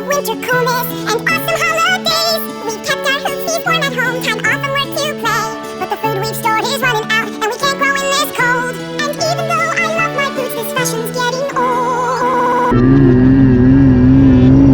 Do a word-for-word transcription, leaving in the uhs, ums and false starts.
winter coolness and awesome holidays. We kept our hoops warm at home, time off from work to play. But the food we've stored is running out, and we can't grow in this cold. And even though I love my boots, this fashion's getting old.